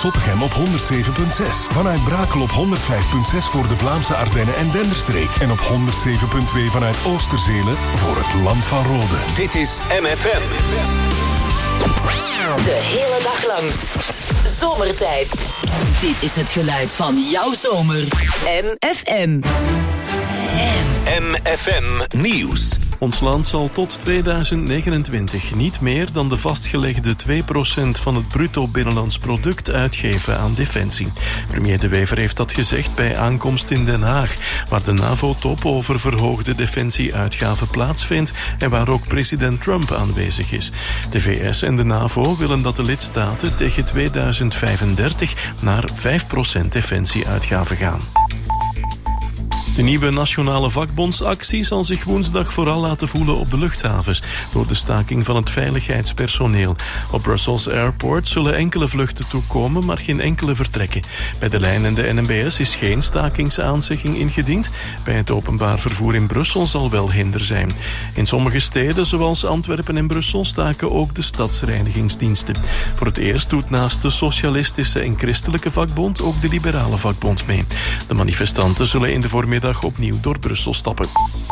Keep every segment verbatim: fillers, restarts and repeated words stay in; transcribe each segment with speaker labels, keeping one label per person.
Speaker 1: Zottegem op honderd zeven komma zes. Vanuit Brakel op honderd vijf komma zes voor de Vlaamse Ardennen en Denderstreek. En op honderd zeven komma twee vanuit Oosterzelen voor het Land van Rode.
Speaker 2: Dit is M F M.
Speaker 3: De hele dag lang. Zomertijd. Dit is het geluid van jouw zomer. M F M.
Speaker 2: M F M Nieuws.
Speaker 4: Ons land zal tot tweeduizend negenentwintig niet meer dan de vastgelegde twee procent van het bruto binnenlands product uitgeven aan defensie. Premier De Wever heeft dat gezegd bij aankomst in Den Haag, waar de NAVO-top over verhoogde defensieuitgaven plaatsvindt en waar ook president Trump aanwezig is. De V S en de NAVO willen dat de lidstaten tegen tweeduizend vijfendertig naar vijf procent defensieuitgaven gaan. De nieuwe nationale vakbondsactie zal zich woensdag vooral laten voelen op de luchthavens door de staking van het veiligheidspersoneel. Op Brussels Airport zullen enkele vluchten toekomen, maar geen enkele vertrekken. Bij de lijn en de N M B S is geen stakingsaanzegging ingediend. Bij het openbaar vervoer in Brussel zal wel hinder zijn. In sommige steden, zoals Antwerpen en Brussel, staken ook de stadsreinigingsdiensten. Voor het eerst doet naast de socialistische en christelijke vakbond ook de liberale vakbond mee. De manifestanten zullen in de voormiddag opnieuw door Brussel stappen.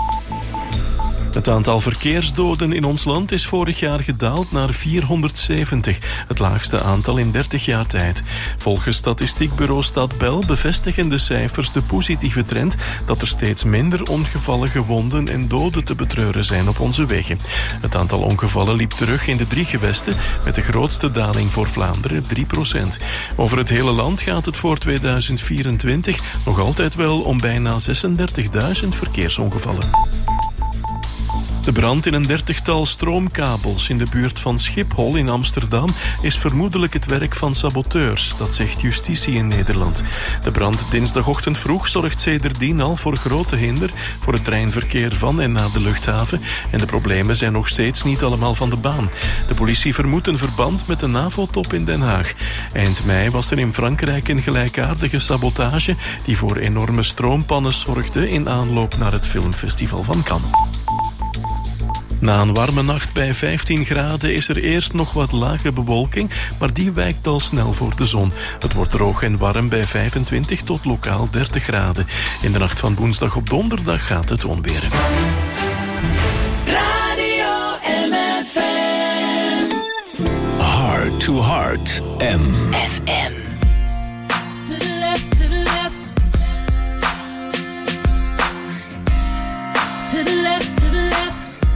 Speaker 4: Het aantal verkeersdoden in ons land is vorig jaar gedaald naar vierhonderdzeventig, het laagste aantal in dertig jaar tijd. Volgens statistiekbureau Stadbel bevestigen de cijfers de positieve trend dat er steeds minder ongevallen, gewonden en doden te betreuren zijn op onze wegen. Het aantal ongevallen liep terug in de drie gewesten, met de grootste daling voor Vlaanderen, drie procent. Over het hele land gaat het voor tweeduizend vierentwintig nog altijd wel om bijna zesendertigduizend verkeersongevallen. De brand in een dertigtal stroomkabels in de buurt van Schiphol in Amsterdam is vermoedelijk het werk van saboteurs, dat zegt justitie in Nederland. De brand dinsdagochtend vroeg zorgt sedertdien al voor grote hinder voor het treinverkeer van en naar de luchthaven en de problemen zijn nog steeds niet allemaal van de baan. De politie vermoedt een verband met de NAVO-top in Den Haag. Eind mei was er in Frankrijk een gelijkaardige sabotage die voor enorme stroompannen zorgde in aanloop naar het filmfestival van Cannes. Na een warme nacht bij vijftien graden is er eerst nog wat lage bewolking, maar die wijkt al snel voor de zon. Het wordt droog en warm bij vijfentwintig tot lokaal dertig graden. In de nacht van woensdag op donderdag gaat het onweren.
Speaker 3: Radio M F M.
Speaker 2: Heart to Heart M
Speaker 3: F M.
Speaker 5: To the left, to the left. To the left, to the left.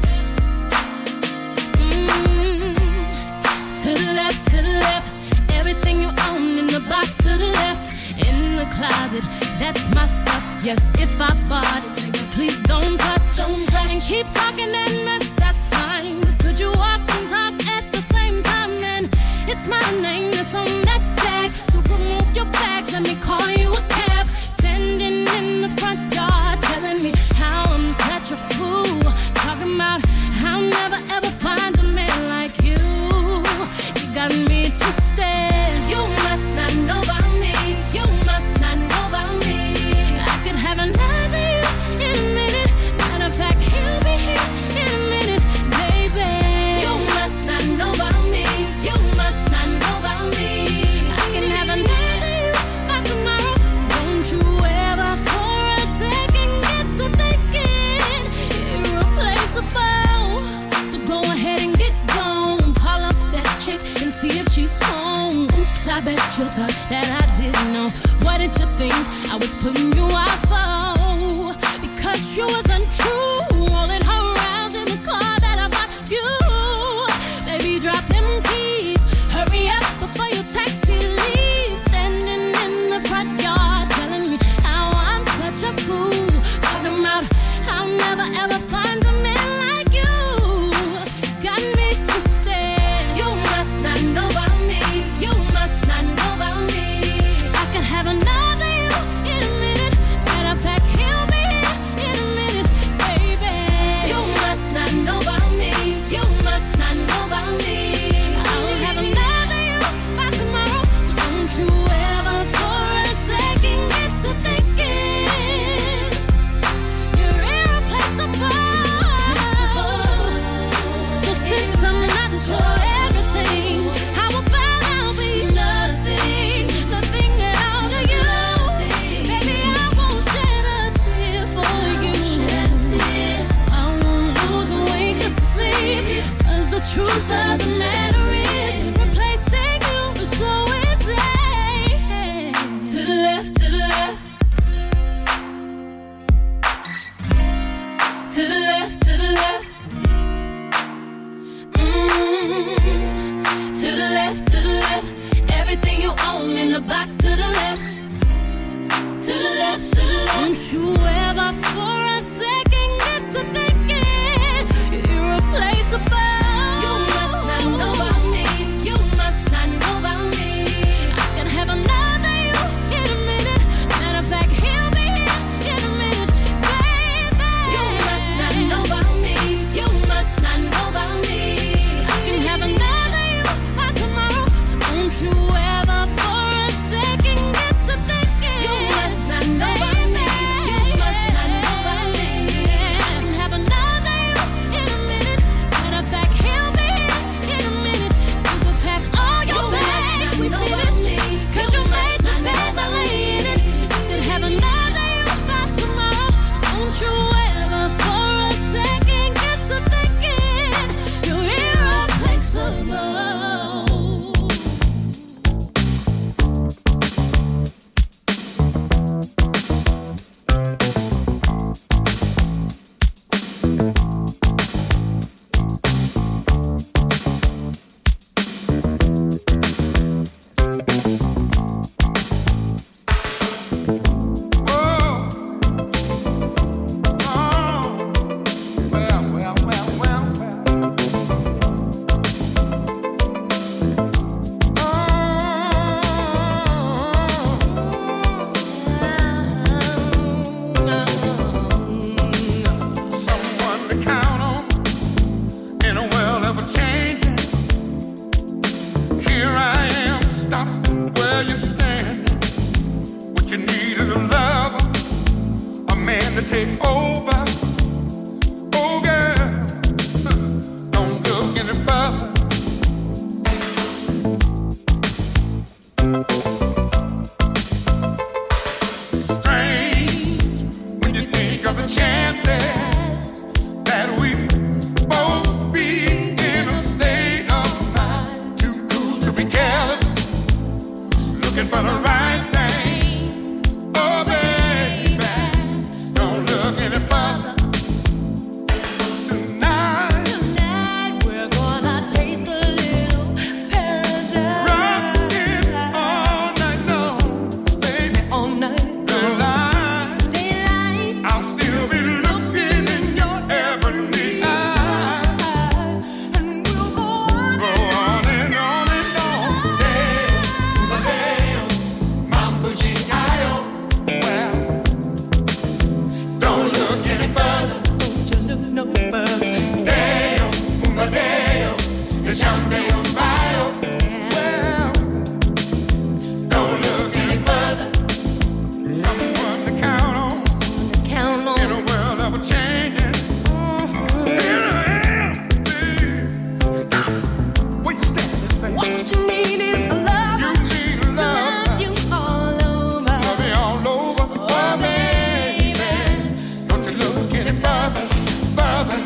Speaker 5: To the left, to the left. Everything you own in the box to the left. In the closet, that's my stuff. Yes, if I bought it, please don't touch. Don't touch. And keep talking and mess, that's fine. But could you walk and talk at the same time? Then it's my name that's on that tag. So remove your bag, let me call you a cab. Standing in the front yard, telling me how I'm such a fool. Talking about I'll never ever find a man like you. Got me twisted. You must not know about me. You must not know about me. I could have another you in a minute. Matter of fact, he'll be here in a minute, baby. You must not know about me. You must not know about me. I can have another you by tomorrow. So don't you ever for a second get to thinking irreplaceable. So go ahead and get gone. Call up that chick and see if she's home. Oops, I bet you thought that I didn't know. What did you think I was putting you out for? Because you was untrue. Rolling her around in the car that I bought you. Baby, drop them keys. Hurry up before your taxi leaves. Standing in the front yard telling me how I'm such a fool. Talking about I'll never ever find a man like you. Got me twisted. You must not know about me. You must not know about me. I can have another you in a minute. Matter of fact, he'll be here in a minute, baby. You the left. Everything you own in the box to the left. To the left, to the left. Don't you ever for a second get to thinking you're irreplaceable. You must not know about me. You must not know about me. I can have another you in a minute. Matter of fact, he'll be here in a minute, baby. You must not know about me. You must not know about me. I can have another you by tomorrow. So don't you ever for a second get to thinking you must not know about me. You must not know about me. I can have another you in a minute. Matter of fact, he'll be here in a minute. You could pack all your bags, we finished. Cause you made your bed by laying it. I could have another you by tomorrow. Don't you ever for a second get to thinking you're irreplaceable.
Speaker 6: Someone to count on in a world ever changing. Here I am, stop where you stand. What you need is a lover, a man to take over. Oh girl, don't look any further. Strange when you think of the chances that we both be in a state of mind too cool to be careless, looking for the right thing. Oh baby, don't look any further. Tonight,
Speaker 7: Tonight we're gonna taste a little paradise.
Speaker 6: rocking all night long, baby,
Speaker 7: All night
Speaker 6: the line.
Speaker 7: daylight
Speaker 6: I'll still be looking in your ebony eyes.
Speaker 7: and we'll go on.
Speaker 6: Go on and on and on. Deo, Deo, Mambo G-I-O. Well, don't look any further.
Speaker 7: Don't you look no further.
Speaker 6: Deo, Deo, the champion bio. Well, don't look any further. Someone to count on
Speaker 7: Count
Speaker 6: in
Speaker 7: on.
Speaker 6: a world ever changing. Here I am, baby. Stop. Where you standing, baby?
Speaker 7: What you need is a love.
Speaker 6: You need love.
Speaker 7: Love you all over.
Speaker 6: Love me all over. Oh, baby. Don't you look any further, further.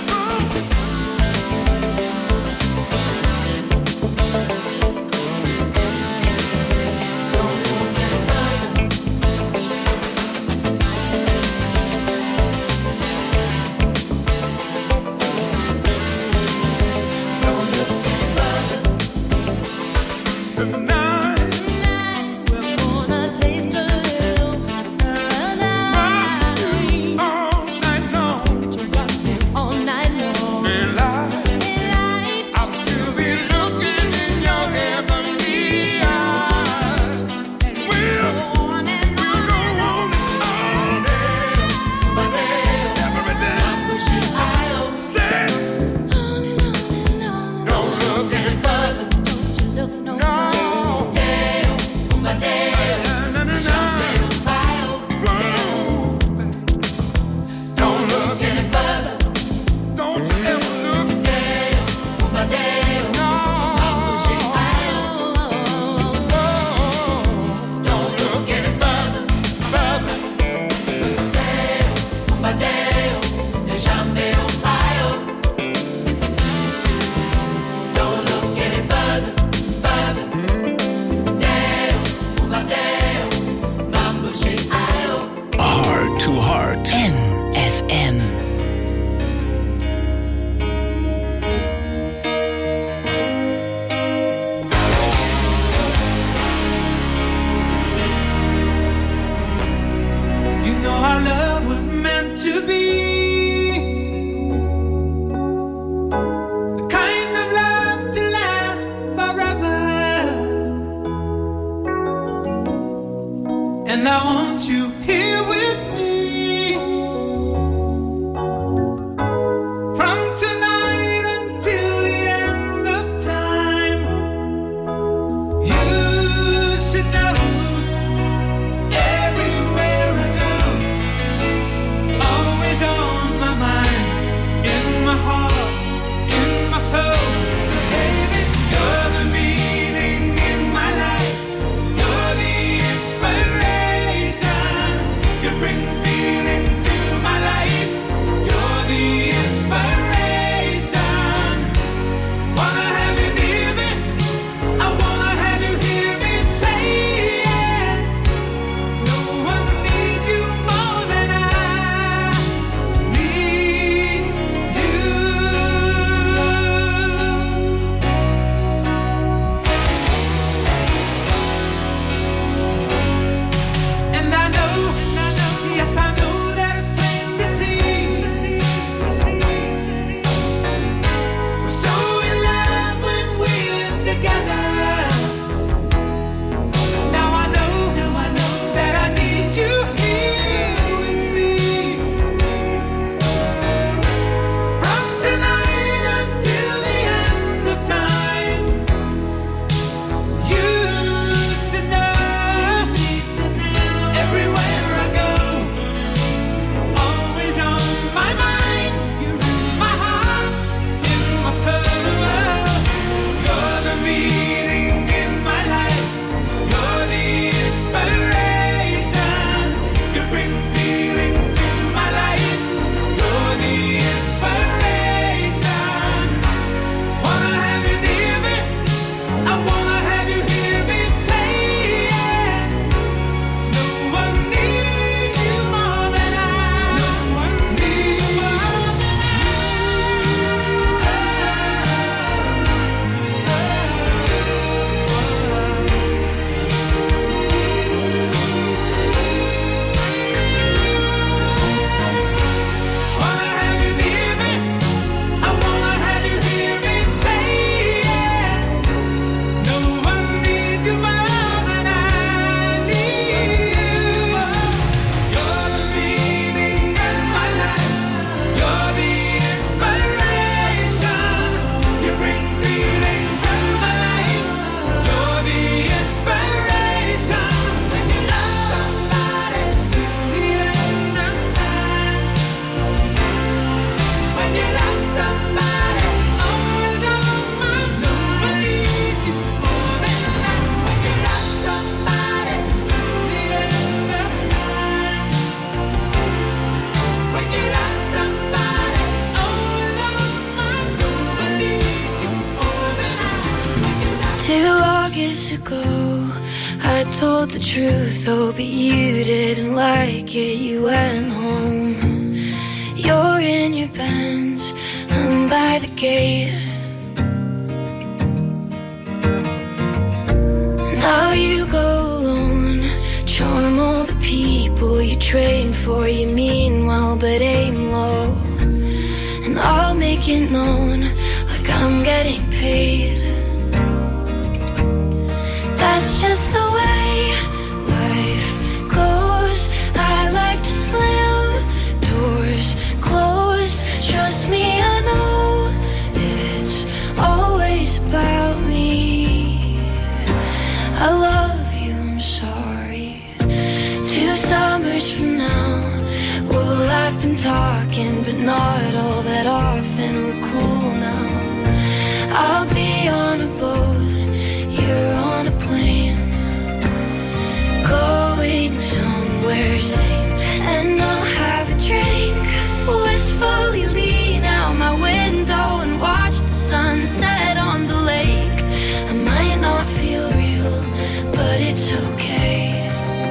Speaker 6: Tonight,
Speaker 7: We're gonna taste a little paradise.
Speaker 6: all night long,
Speaker 7: Rocking all night long.
Speaker 6: daylight.
Speaker 7: Daylight
Speaker 6: I'll still be looking in your ebony eyes. And we'll,
Speaker 7: go on and
Speaker 6: we'll
Speaker 7: on
Speaker 6: go
Speaker 7: and on.
Speaker 6: on all day, every day. Say,
Speaker 7: On and on and on.
Speaker 6: don't look any further.
Speaker 7: Don't you look no
Speaker 6: No,
Speaker 7: further.
Speaker 6: and I want you here with me. From tonight until the end of time, you should know everywhere I go, always on my mind, in my heart, in my soul. Baby, you're the meaning in my life. You're the inspiration. You bring feeling to my life. You're the inspiration. Wanna have you near me. I wanna have you hear me say it. No one needs you more than I need you. And I know, yes I know that it's plain to see. We're so in love when we're together. Now I know, that I need you here with me. From tonight until the end of time, you should know. Everywhere I go, always on my mind, you're in my heart, in my soul. You're the meaning in my life. You're the inspiration. You bring feeling to my life. You're the inspiration. Wanna have you near me. I wanna have you hear me say it. No one needs you more than I. No one needs you more than Wanna have you near me. I wanna have you hear me say it. No one needs you more than I need you. You're the meaning in my life. You're the inspiration. You bring feeling to my life. You're the inspiration. When you love somebody to the end of time. When you love somebody, always on my mind. No one needs you more than I. When you love somebody to the end of time. When you love somebody, always on my mind. No one needs you more than I. When you love
Speaker 7: Two August ago, I told the truth, oh, but you didn't like it, you went home. You're in your Benz, I'm by the gate. Now you go alone, charm all the people you train for, you mean well, but aim low. And I'll make it known, like I'm getting paid. That's just the way life goes. I like to slam doors closed. Trust me, I know it's always about me. I love you, I'm sorry. Two summers from now, well, I've been talking, but not all that often. We're cool now. I'll be on a boat, you're on a plane, going somewhere sane. And I'll have a drink, wistfully lean out my window and watch the sunset on the lake. I might not feel real, but it's okay.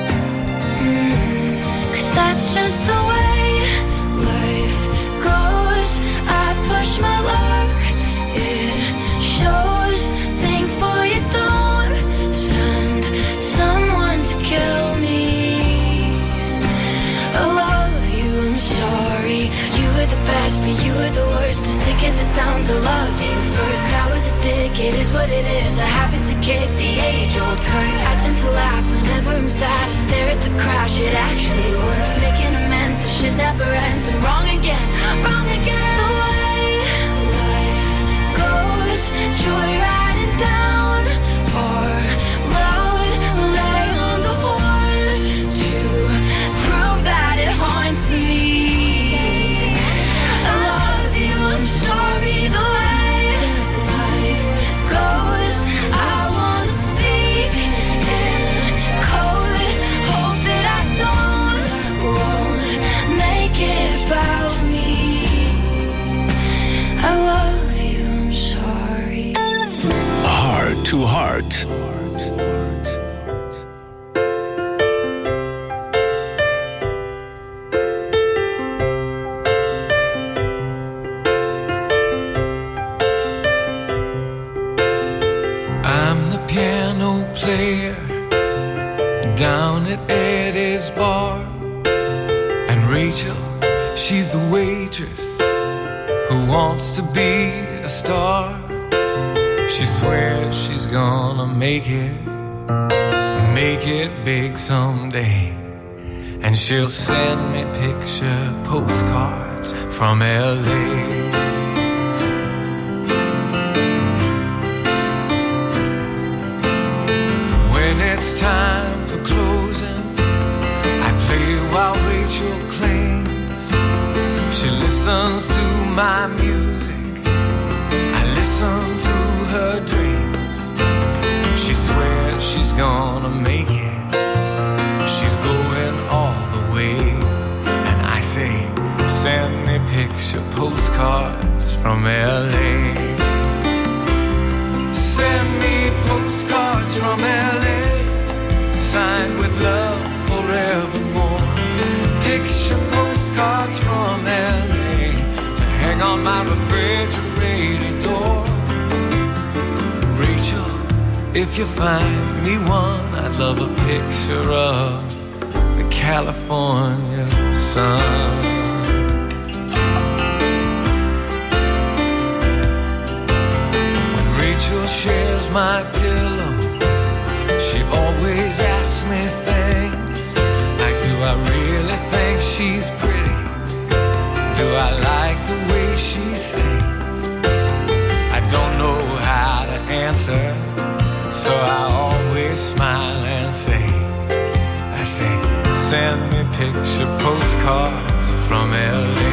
Speaker 7: Mm, 'cause that's just the way life goes. I push my luck, it shows. Thankful you don't send someone to kill me. I love you, I'm sorry. You were the best, but you were the worst. As sick as it sounds, I loved you first. I was a dick, it is what it is. I happen to kick the age-old curse. I tend to laugh whenever whenever I'm sad, I stare at the crash. It actually works, making amends. The shit never ends. I'm wrong again, wrong again. The way life goes, joyriding down our road, lay on the horn to prove that it haunts me. I love you, I'm sorry. The way life goes, I wanna speak in code, hope that I don't won't make it about me. I love you, I'm sorry.
Speaker 2: Heart to Heart.
Speaker 8: I'm the piano player down at Eddie's bar, and Rachel, she's the waitress who wants to be a star. She swears she's gonna make it, make it big someday, and she'll send me picture postcards from L A. When it's time for closing, I play while Rachel clings. She listens to my music, I listen to her dreams. She swears she's gonna make it, she's going all the way. And I say, send me picture postcards from L A. Send me postcards from L A, signed with love forevermore. Picture postcards from L A to hang on my refrigerator door. Rachel, if you find me one, I'd love a picture of the California sun. When Rachel shares my pillow, she always asks me things like, do I really think she's pretty? Do I like the way she sings? I don't know how to answer, so I always smile and say, I say, send me picture postcards from L A.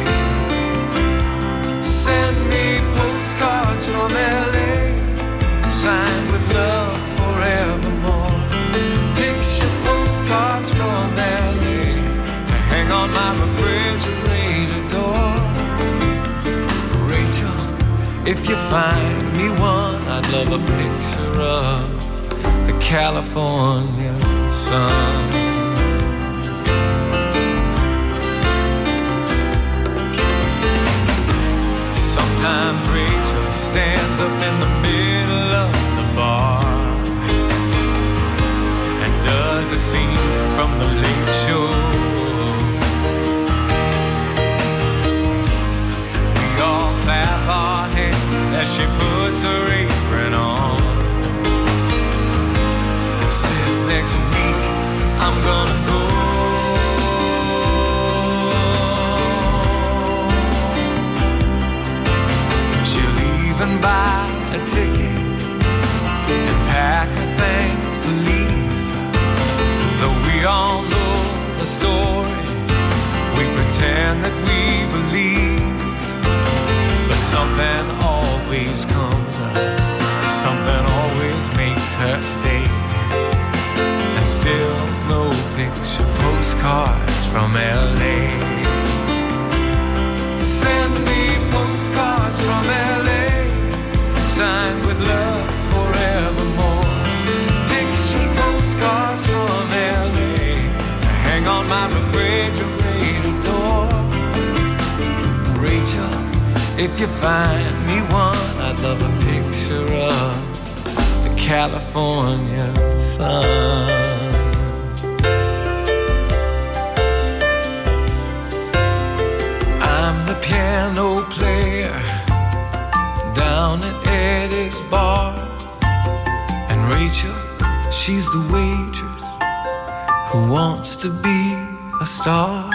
Speaker 8: Send me postcards from L A, signed with love forevermore. Picture postcards from L A to hang on my refrigerator door. Rachel, if you find me one, I'd love a picture of the California sun. Sometimes Rachel stands up in the middle of the bar and does a scene from the Late Show. We all clap our hands as she puts her apron on and says, next week I'm gonna go. She'll even buy a ticket and pack her things to leave. Though we all know the story, we pretend that we believe. But something always comes up, something always makes her stay. And still no picture postcards from L A. Send me postcards from L A, signed with love forevermore. Picture postcards from L A to hang on my refrigerator door. Rachel, if you find me one, I'd love a picture of the California sun. I'm the piano player down at Eddie's bar, and Rachel, she's the waitress who wants to be a star.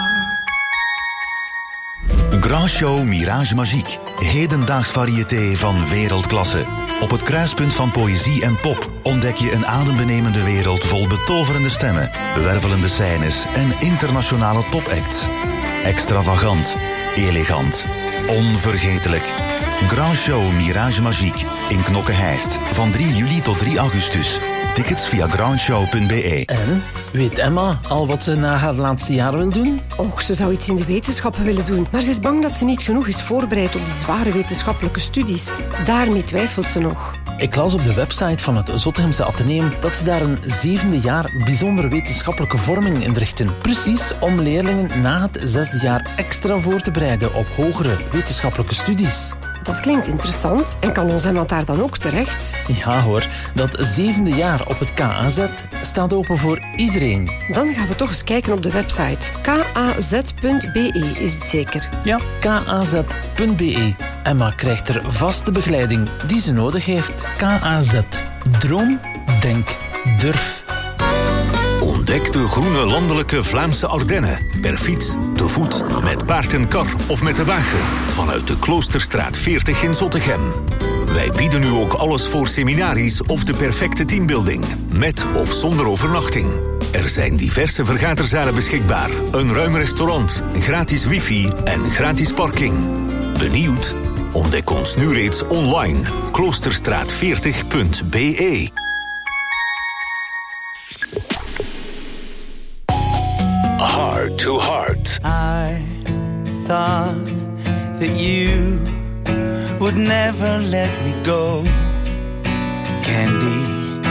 Speaker 2: Grand Show Mirage Magique. Hedendaags variété van wereldklasse. Op het kruispunt van poëzie en pop ontdek je een adembenemende wereld vol betoverende stemmen, wervelende scènes en internationale topacts. Extravagant, elegant, onvergetelijk. Grand Show Mirage Magique in Knokke-Heist van drie juli tot drie augustus. Tickets via grandshow punt b e.
Speaker 9: En, weet Emma al wat ze na haar laatste jaar wil doen?
Speaker 10: Och, ze zou iets in de wetenschappen willen doen. Maar ze is bang dat ze niet genoeg is voorbereid op die zware wetenschappelijke studies. Daarmee twijfelt ze nog.
Speaker 9: Ik las op de website van het Zottegemse Atheneum dat ze daar een zevende jaar bijzondere wetenschappelijke vorming inrichten. Precies om leerlingen na het zesde jaar extra voor te bereiden op hogere wetenschappelijke studies.
Speaker 10: Dat klinkt interessant. En kan ons Emma daar dan ook terecht?
Speaker 9: Ja hoor, dat zevende jaar op het K A Z staat open voor iedereen.
Speaker 10: Dan gaan we toch eens kijken op de website. k a z punt b e is het zeker?
Speaker 9: Ja, k a z punt b e. Emma krijgt er vast de begeleiding die ze nodig heeft. K A Z. Droom, denk, durf.
Speaker 2: Ontdek de groene landelijke Vlaamse Ardennen. Per fiets, te voet, met paard en kar of met de wagen. Vanuit de Kloosterstraat veertig in Zottegem. Wij bieden nu ook alles voor seminaries of de perfecte teambuilding. Met of zonder overnachting. Er zijn diverse vergaderzalen beschikbaar. Een ruim restaurant, gratis wifi en gratis parking. Benieuwd? Ontdek ons nu reeds online. kloosterstraat veertig punt b e. Heart to Heart.
Speaker 11: I thought that you would never let me go. Candy,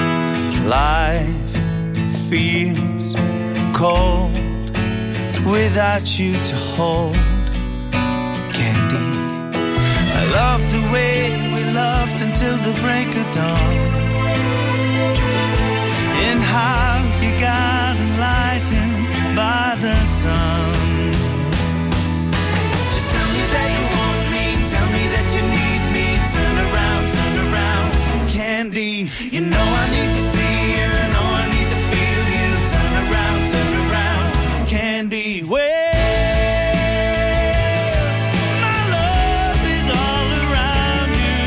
Speaker 11: life feels cold without you to hold. Candy, I love the way we loved until the break of dawn. And how you got enlightened by the sun. Just tell me that you want me, tell me that you need me. Turn around, turn around, Candy. You know I need to see you, know I need to feel you. Turn around, turn around, Candy. Well, my love is all around you.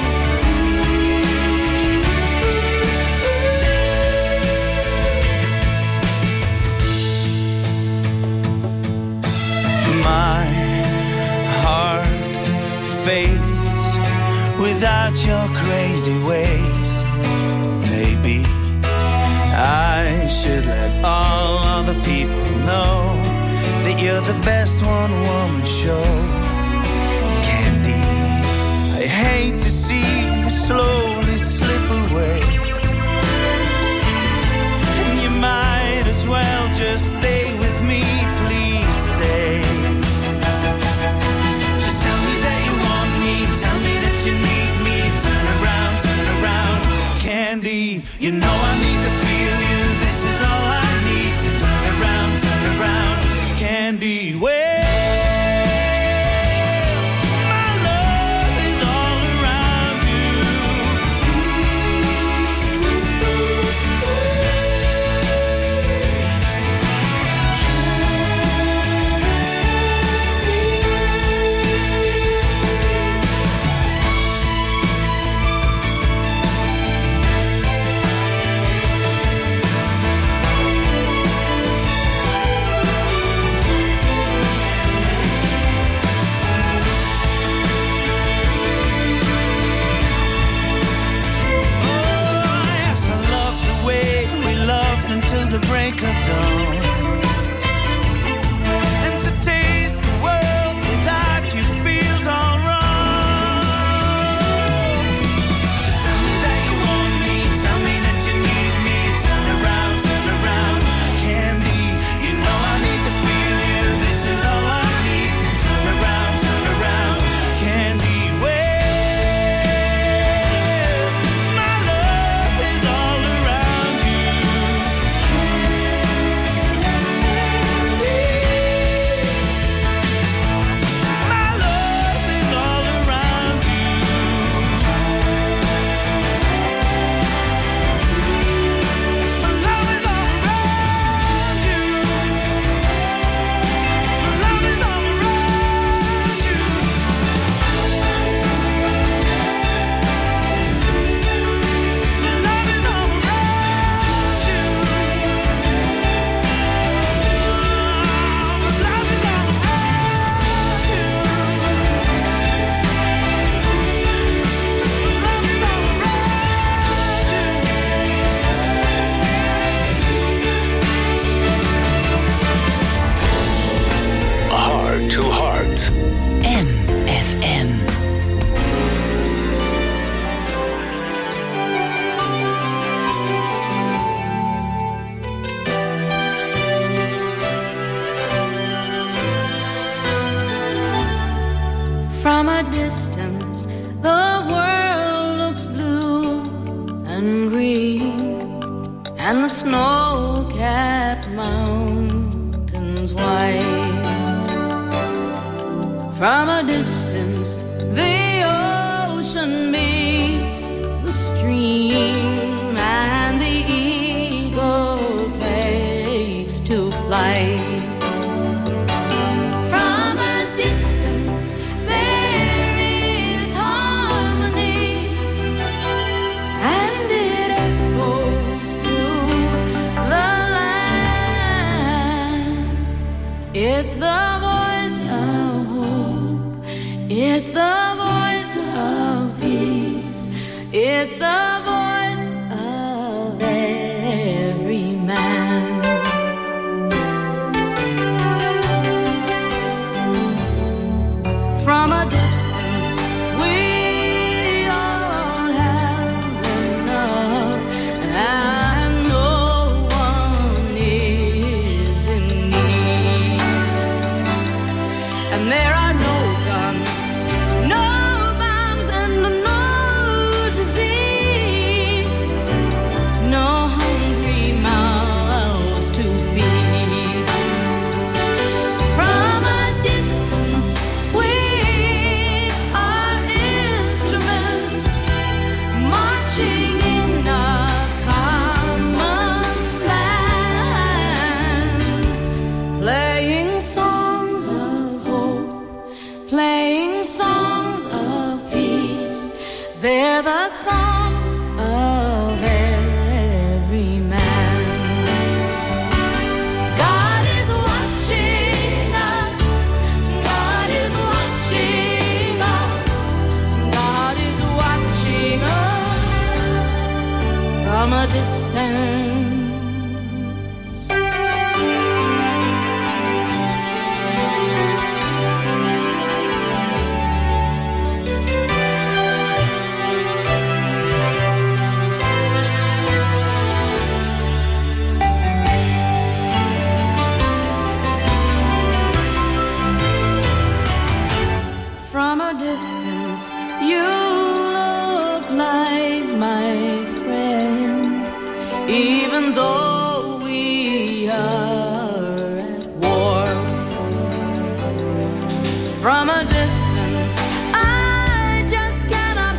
Speaker 11: My heart fades without your crazy ways. Maybe I should let all other people know that you're the best one-woman show. Candy, I hate to see you slowly slip away. And you might as well just stay with me, please stay. Just tell me that you want me, tell me that you need me. Turn around, turn around, Candy. You know I need to feel you, this is all I need. Turn around, turn around, Candy. Well, my love is all around you. The break of dawn, and to taste the world without you feels all wrong. Just tell me that you want me, tell me that you need me. Turn around, turn around, Candy. You know I need to feel you, this is all I need. Turn around, turn around, Candy. Well, my love is all around you.
Speaker 12: and the snow-capped mountains white. From a distance, the ocean meets the stream, and the eagle takes to flight. It's the voice of hope. It's the voice of peace. It's the voice of every man. From a distance, we all have enough, and no one is in need. And there are no guns, no bombs, and no disease, no hungry mouths to feed. From a distance, we are instruments marching in a common land, playing songs of hope, playing songs of peace. They're the songs of every man. God is watching us. God is watching us. God is watching us from a distance. From a distance, you look like my friend, even though we are at war. From a distance, I just cannot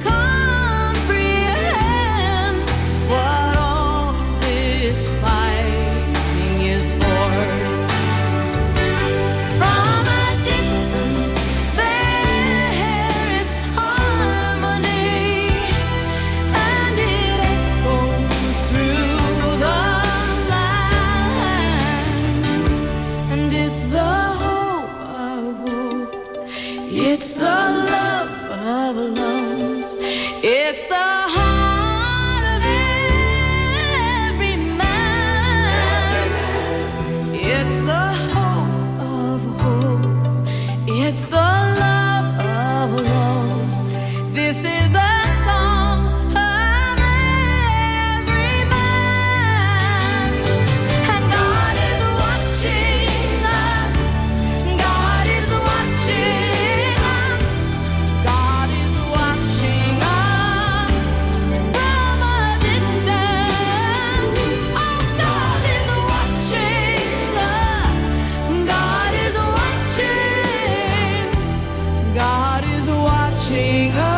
Speaker 12: comprehend what all this fighting is for. From a distance, there is harmony, and it echoes through the land. And it's the hope of hopes, it's the love of loves, it's the heart of every man. It's the hope of hopes, it's the love of loves. This is the song of every man. And God is watching us. God is watching us. God is watching us from a distance. Oh, God is watching us. God is watching. God is watching us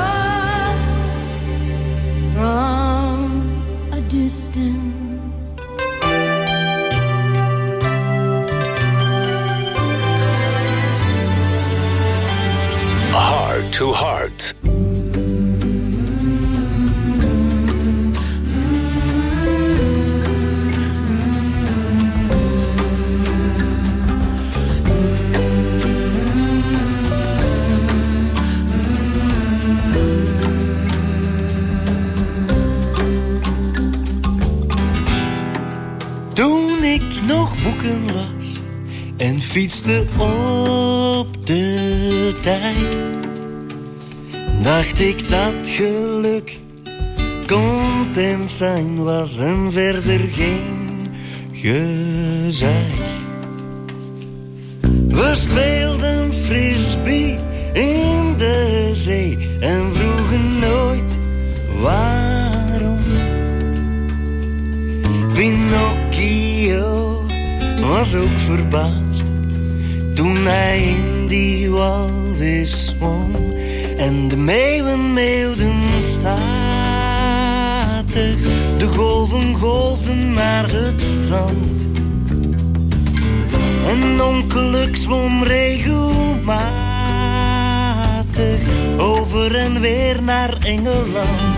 Speaker 12: from a distance.
Speaker 2: Heart to Heart.
Speaker 13: Toen ik nog boeken las en fietste op de tijd, dacht ik dat geluk content zijn was en verder geen gezeik. We speelden frisbee in de zee en vroegen nooit waarom. Pinocchio was ook verbaasd toen hij in die walvis zwom. En de meeuwen meeuwden statig, de golven golfden naar het strand. En ongeluk zwom regelmatig over en weer naar Engeland.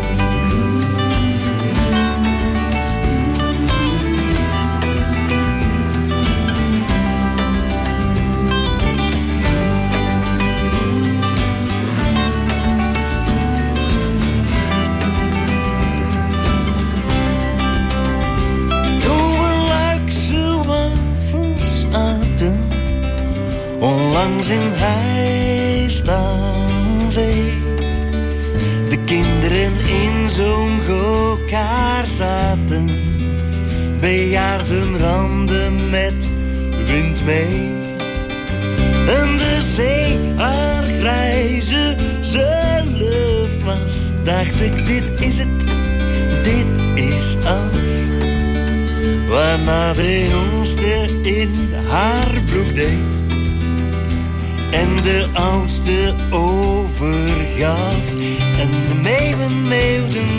Speaker 13: Onlangs in huis aan zee, de kinderen in zo'n go-kart zaten, bejaarden randen met wind mee. En de zee haar grijze zelf was, dacht ik, dit is het, dit is af. Waarna de jongste in haar broek deed en de oudste overgaf. En de meeuwen meeuwden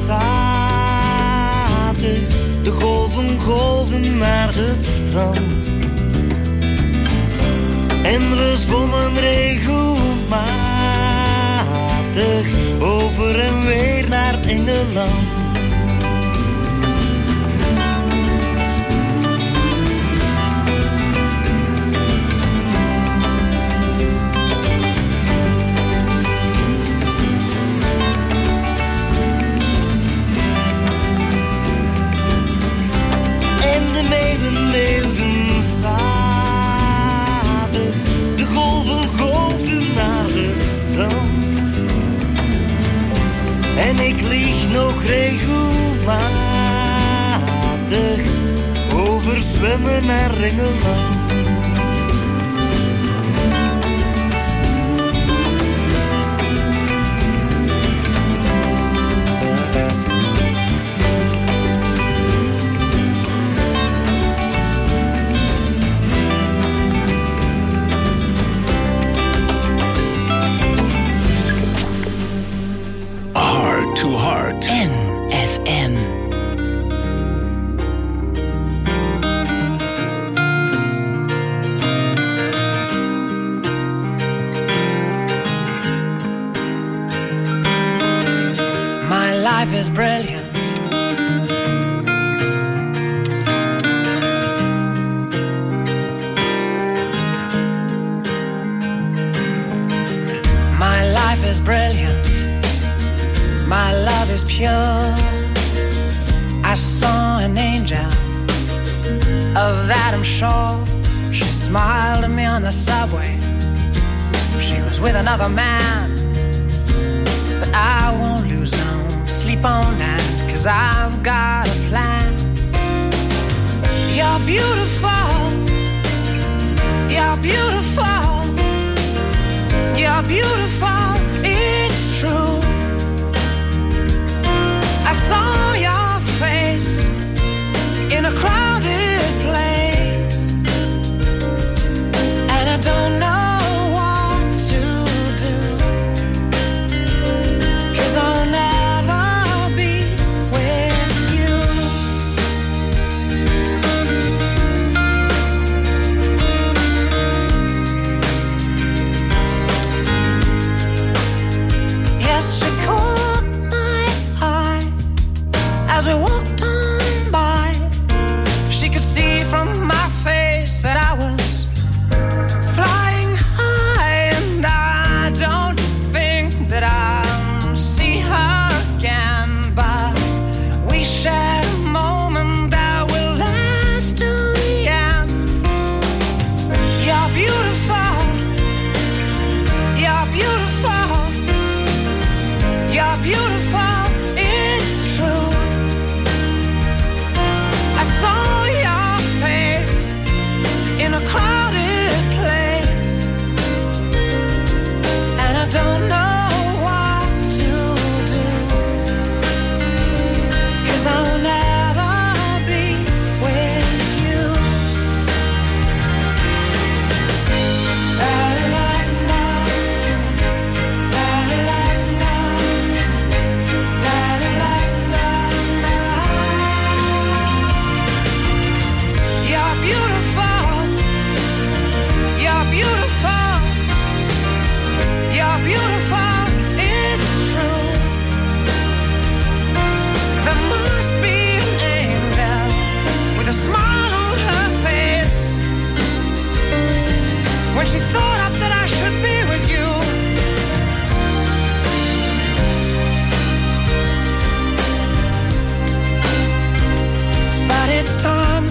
Speaker 13: statig, de golven golfden naar het strand. En we zwommen regelmatig over en weer naar Engeland. Leeuwen stadig, de golven golfden naar het strand. En ik lieg nog regelmatig over zwemmen naar Engeland.
Speaker 2: To Heart.
Speaker 3: N F M.
Speaker 14: My life is brilliant. My life is brilliant. My love is pure. I saw an angel, of that I'm sure. She smiled at me on the subway. She was with another man, but I won't lose no sleep on that, 'cause I've got a plan. You're beautiful. You're beautiful. You're beautiful. It's true. I saw your face in a crowded place, and I don't know what to do, 'cause I'll never be with you. Yes, she caught my eye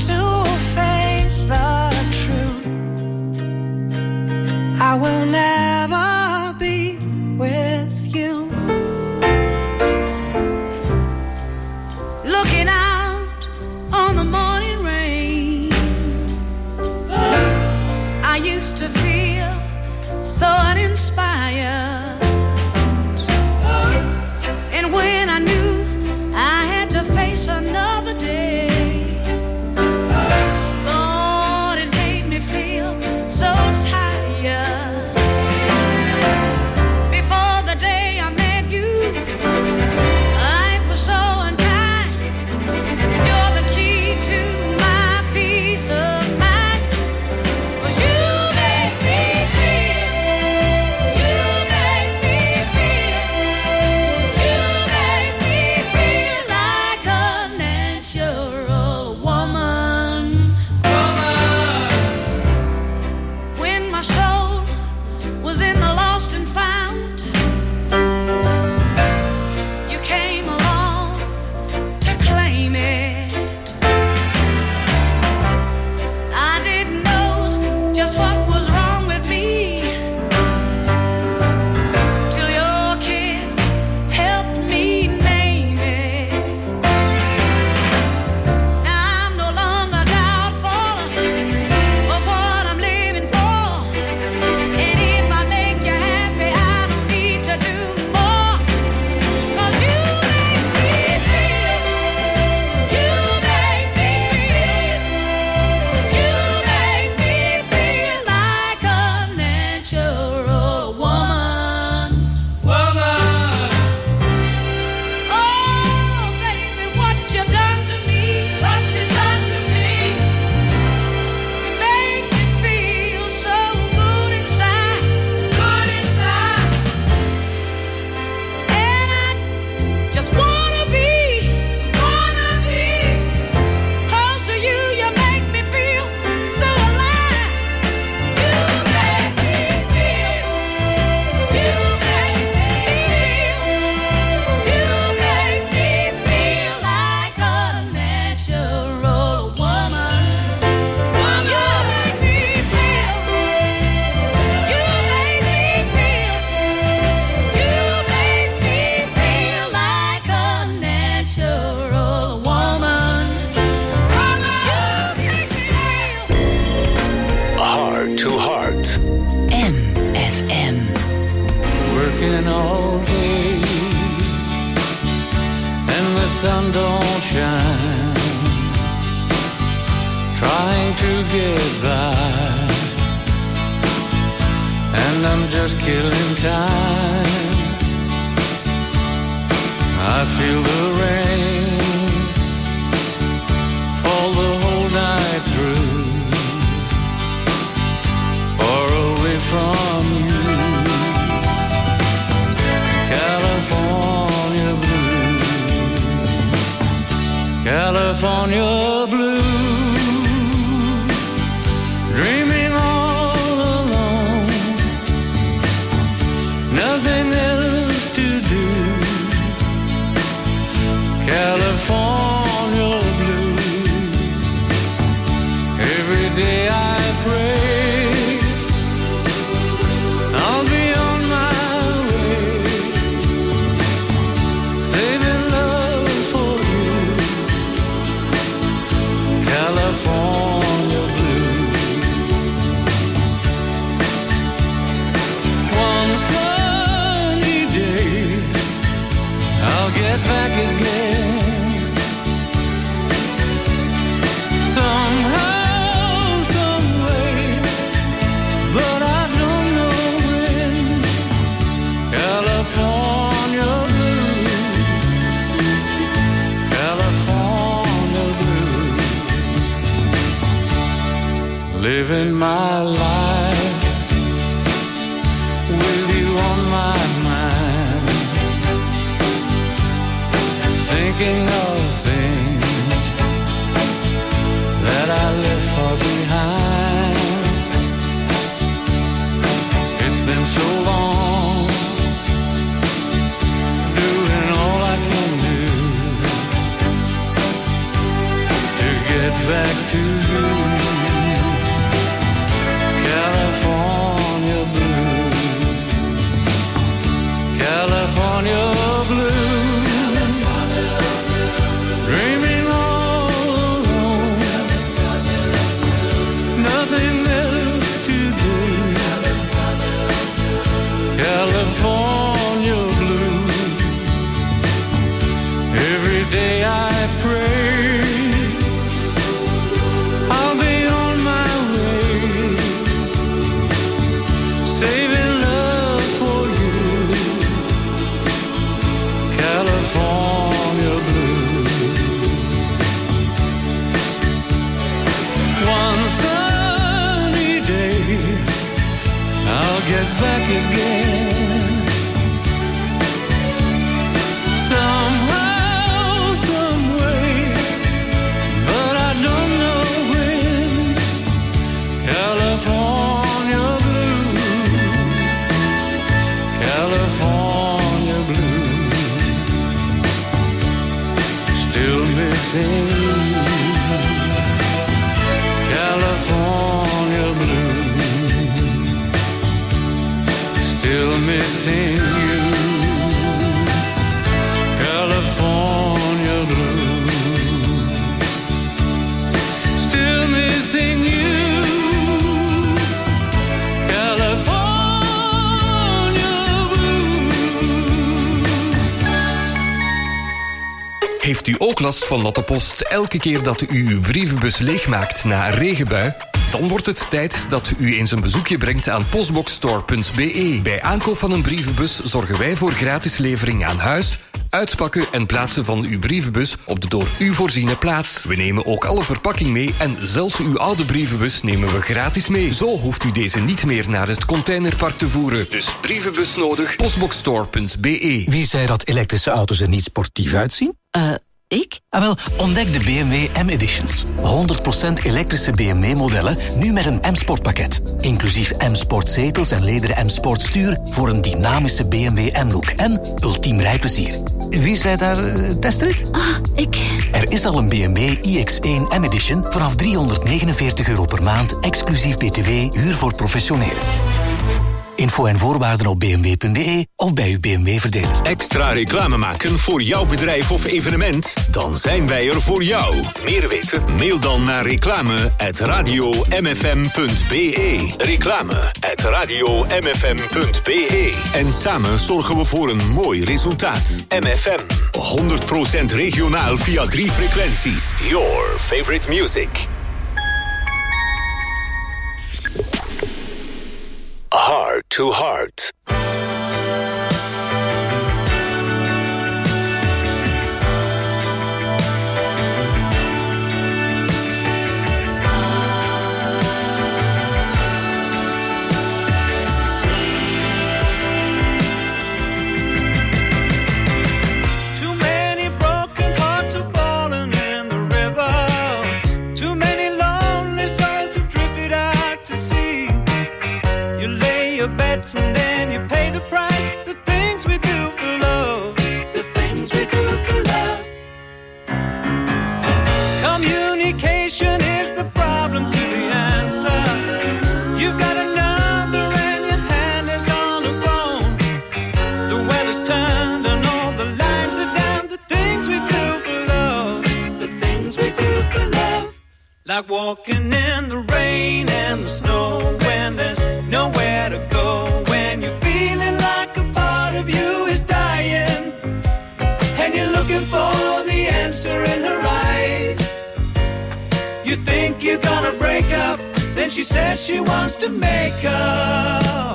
Speaker 14: to face the truth. I will never be with you. Looking out on the morning rain, I used to feel so uninspired. And when I knew I had to face another day, Lord, it made me feel so tired. Before the day I met you, life was so unkind. And you're the key to my peace of mind. 'Cause you make me feel, you make me feel, you make me feel like a natural woman. Woman. When my soul was in the lost and found, you came along to claim it. I didn't know just what was wrong with me till your kiss helped me name it. Now I'm no longer doubtful of what I'm living for. And if I make you happy, I don't need to do more. 'Cause you make me feel, you make me feel, you make me feel like a natural woman. Woman. Oh, baby, what you've done to me, what you've done to me. You make me feel so good inside, good inside. And I just wanna be, wanna be close to you. You make me feel so alive. You make me feel, you make me feel, you make me feel like a natural woman. Woman. You make me feel, you make me feel, you make me feel like a natural woman. Woman. You make me feel.
Speaker 2: Heart to Heart.
Speaker 3: M F M.
Speaker 8: Working all day and the sun don't shine, trying to get by, and I'm just killing time. I feel the rain fall the whole night through, far away from you. California blue, California blue, dreaming all alone, nothing else to do. California blue, every day I pray I'll be on my way, saving love for you. California blue. One sunny day I'll get back again. Somehow, some way, but I don't know when. California blue, California blue, living my life with you on my mind, thinking of things that I left far behind. It's been so long, doing all I can do to get get back to you. California blue, California blue, dreaming all alone, nothing else to do. California blue, every day I pray I'll be on my way, saving love for you. California blue. One sunny day I'll get back again, somehow, some way, but I don't know when. California blue, California blue, still missing you. California blue, still missing you. California blue, still missing you. California blue.
Speaker 15: Heeft u ook last van natte post elke keer dat u uw brievenbus leegmaakt na een regenbui? Dan wordt het tijd dat u eens een bezoekje brengt aan postboxstore punt b e. Bij aankoop van een brievenbus zorgen wij voor gratis levering aan huis, uitpakken en plaatsen van uw brievenbus op de door u voorziene plaats. We nemen ook alle verpakking mee en zelfs uw oude brievenbus nemen we gratis mee. Zo hoeft u deze niet meer naar het containerpark te voeren. Dus brievenbus nodig, postboxstore punt b e.
Speaker 16: Wie zei dat elektrische auto's er niet sportief uitzien?
Speaker 3: Eh, uh, ik?
Speaker 16: Ah, wel, ontdek de B M W M-editions. honderd procent elektrische B M W-modellen, nu met een M-Sport-pakket. Inclusief M-Sport zetels en lederen M-Sport stuur voor een dynamische B M W M-look en ultiem rijplezier. Wie zei daar uh, testrit?
Speaker 3: Ah, ik.
Speaker 16: Er is al een B M W i X één M-edition vanaf driehonderdnegenenveertig euro per maand, exclusief B T W, huur voor professionelen. Info en voorwaarden op b m w punt b e of bij uw B M W-verdeler.
Speaker 2: Extra reclame maken voor jouw bedrijf of evenement? Dan zijn wij er voor jou. Meer weten? Mail dan naar reclame at radio m f m punt b e. Reclame at radio m f m punt b e. En samen zorgen we voor een mooi resultaat. M F M, honderd procent regionaal via drie frequenties. Your favorite music. Heart to Heart.
Speaker 11: And then you pay the price. The things we do for love. The things we do for love. Communication is the problem to the answer. You've got a number and your hand is on the phone. The weather's turned and all the lines are down. The things we do for love. The things we do for love. Like walking in the rain and the snow when there's nowhere to go. When you're feeling like a part of you is dying and you're looking for the answer in her eyes. You think you're gonna break up, then she says she wants to make up.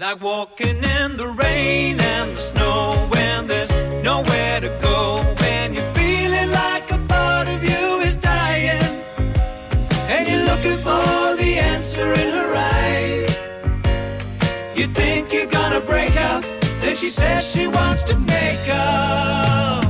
Speaker 11: like walking in the rain and the snow when there's nowhere to go, when you're feeling like a part of you is dying and you're looking for the answer in her eyes. You think you're gonna break up, then she says she wants to make up.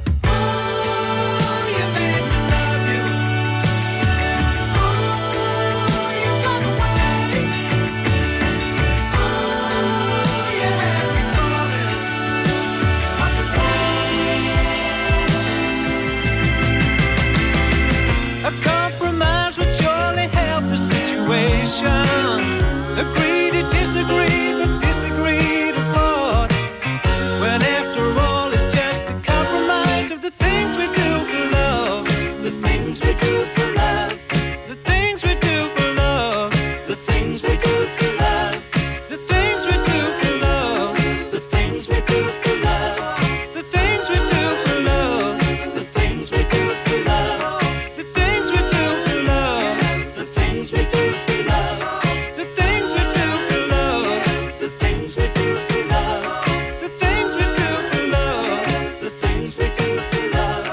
Speaker 8: Agree to disagree, but disagree to part. When after all it's just a compromise of the things we do for love. The things we do for love. The things we do for love. The things we do for love. The things we do for love. The things we do for love. The things we do for love. The things we do for love. The things we do for love. The things we do for love. The things we do for love. The things we do for love. The things we do for love. The things we do for love.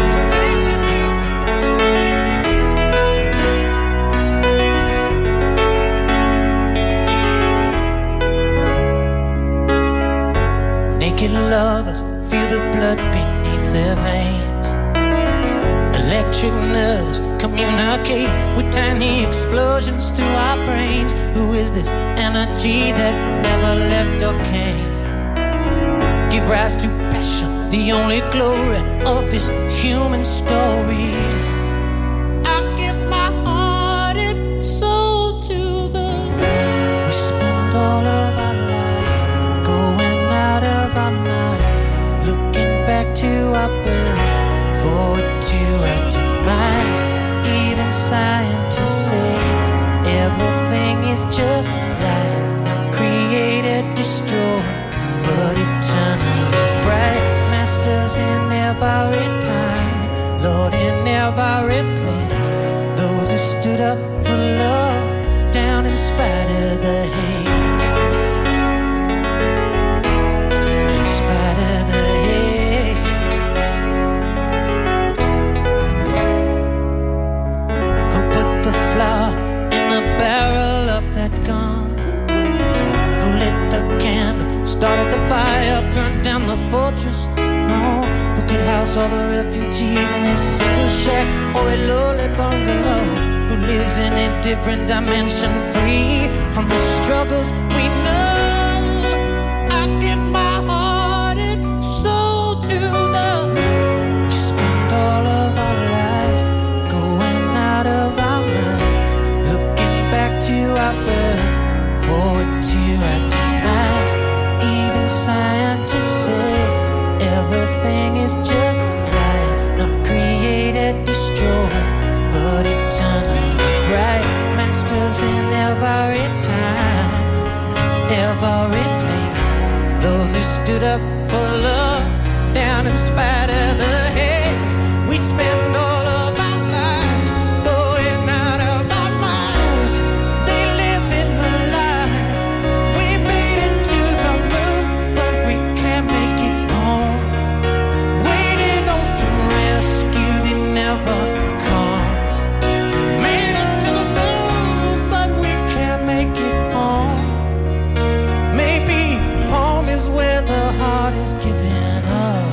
Speaker 14: Naked lovers feel the blood beneath their veins. Electric nerves communicate with tiny explosions through our brains. Who is this energy that never left or came? Give rise to passion, the only glory of this human story. I give my heart and soul to the. We spend all of our lives going out of our minds, looking back to our birth, forward to our demise. Even scientists say everything is just light, not created, destroyed, but eternally bright. Masters in every time, Lord in every place. Those who stood up for love, down in spite of the hate. In spite of the hate. Who put the flower in the barrel of that gun? Who lit the candle, started the fire, burned down the fortress throne? Who could house all the refugees in his single shack or a lowly bungalow? Who lives in a different dimension, free from the struggles we know? I give my heart and soul to the. We spend all of our lives going out of our minds, looking back to our birth, forward to our demise. Even scientists say everything is just light, not created, destroyed, but eternally bright. Masters in every time, every place. Those who stood up for love, down in spite of the hate. We spend all of our lives going out of our minds. They live in the lie. We made it to the moon, but we can't make it home. Waiting on some rescue that never comes. Made it to the moon, but we can't make it home. Maybe home is where the heart is given up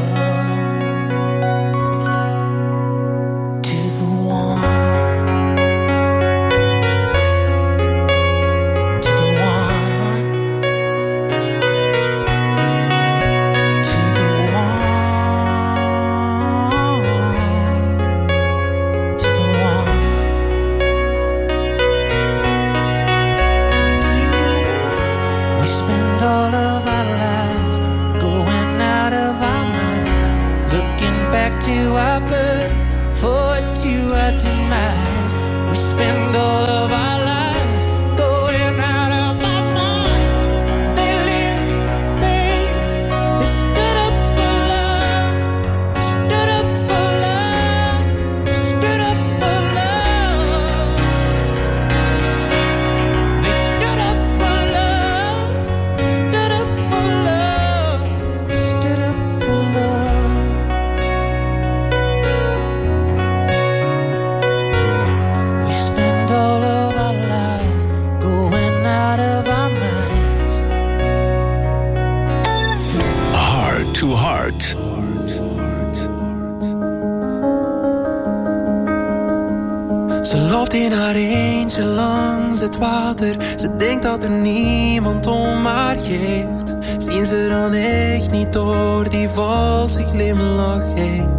Speaker 14: to the one, to the one, to the one, to the one. We spend all of our lives going out of our minds, looking back to our birth, forward to our demise. We spend all of our lives going out of our minds. They live, they, they stood up for love, stood up for love, stood up for love. They stood up for love,
Speaker 2: Heart.
Speaker 17: Ze loopt in haar eentje langs het water. Ze denkt dat er niemand om haar geeft. Zien ze dan echt niet door die valse glimlach heen?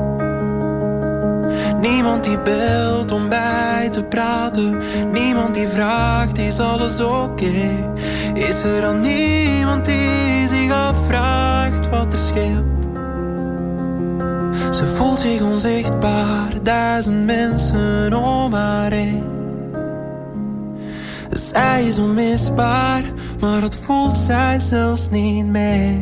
Speaker 17: Niemand die belt om bij te praten. Niemand die vraagt, is alles oké? Okay? Is er dan niemand die zich afvraagt wat er scheelt? Ze voelt zich onzichtbaar, duizend mensen om haar heen. Zij is onmisbaar, maar dat voelt zij zelfs niet meer.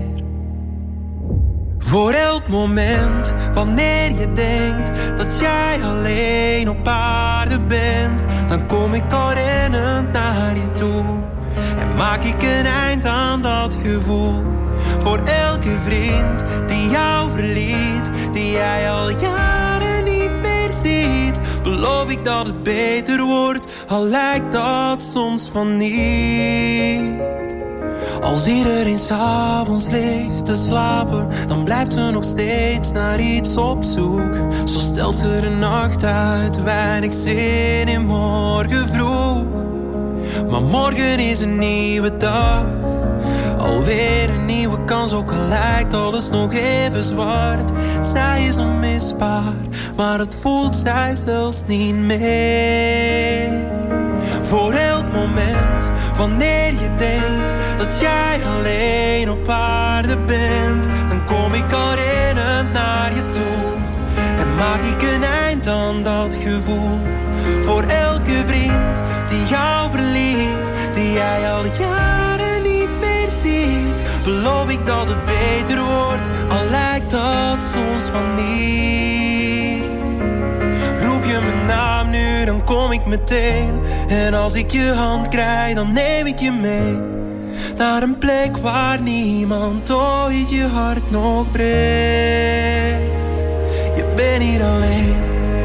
Speaker 17: Voor elk moment, wanneer je denkt dat jij alleen op aarde bent, dan kom ik al rennend naar je toe en maak ik een eind aan dat gevoel. Voor elke vriend die jou verliet, die jij al jaren niet meer ziet, beloof ik dat het beter wordt, al lijkt dat soms van niet. Als iedereen 's avonds ligt te slapen, dan blijft ze nog steeds naar iets op zoek. Zo stelt ze de nacht uit, weinig zin in morgen vroeg. Maar morgen is een nieuwe dag, alweer een nieuwe kans, ook al lijkt alles nog even zwart. Zij is onmisbaar, maar het voelt zij zelfs niet meer. Voor elk moment, wanneer je denkt dat jij alleen op aarde bent, dan kom ik al rennend naar je toe en maak ik een eind aan dat gevoel. Voor elke vriend die jou verliet, die jij al jaren niet meer ziet, beloof ik dat het beter wordt, al lijkt dat soms van niet. Roep je mijn naam nu, dan kom ik meteen. En als ik je hand krijg, dan neem ik je mee naar een plek waar niemand ooit je hart nog breekt. Je bent niet alleen.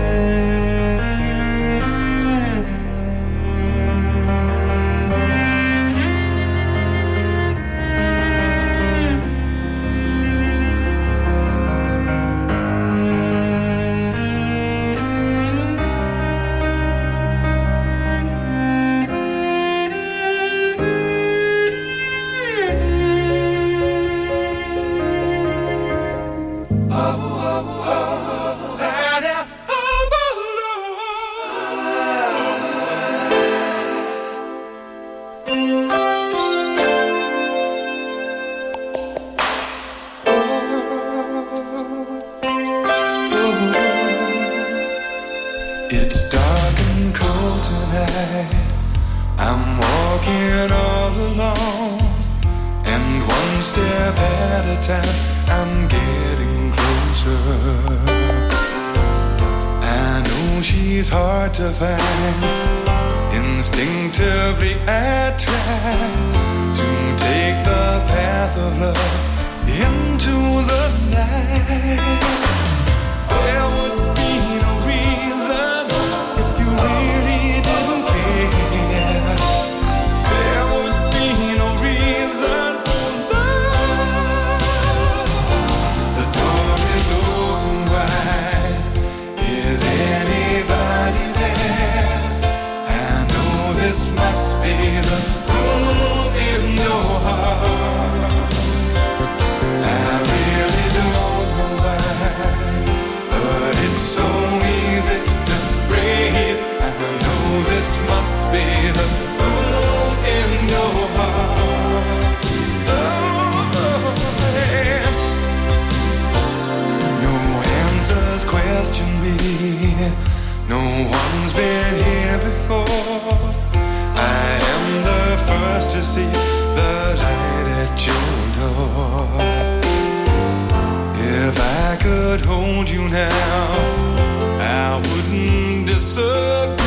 Speaker 18: To find, instinctively I try to take the path of love into the night. There would be no reason if you really didn't care. There would be no reason for love. The door is open wide. Is anybody there? I know this must be the room in your heart. I really don't know why, but it's so easy to breathe. I know this must be the room in your heart. Oh, oh, yeah. No answers question me. No one's been here before. I am the first to see the light at your door. If I could hold you now, I wouldn't disagree.